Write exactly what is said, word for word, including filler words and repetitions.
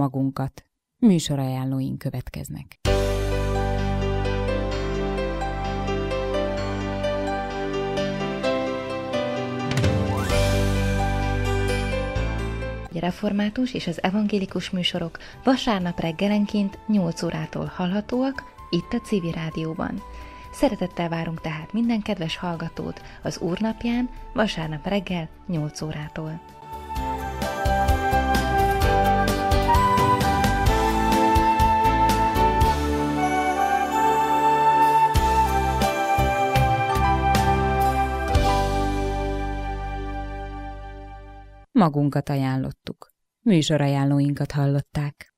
magunkat. Műsorajánlóink következnek. A református és az evangélikus műsorok vasárnap reggelenként nyolc órától hallhatóak itt a Civil Rádióban. Szeretettel várunk tehát minden kedves hallgatót az Úrnapján vasárnap reggel nyolc órától. Magunkat ajánlottuk. Műsorajánlóinkat hallották.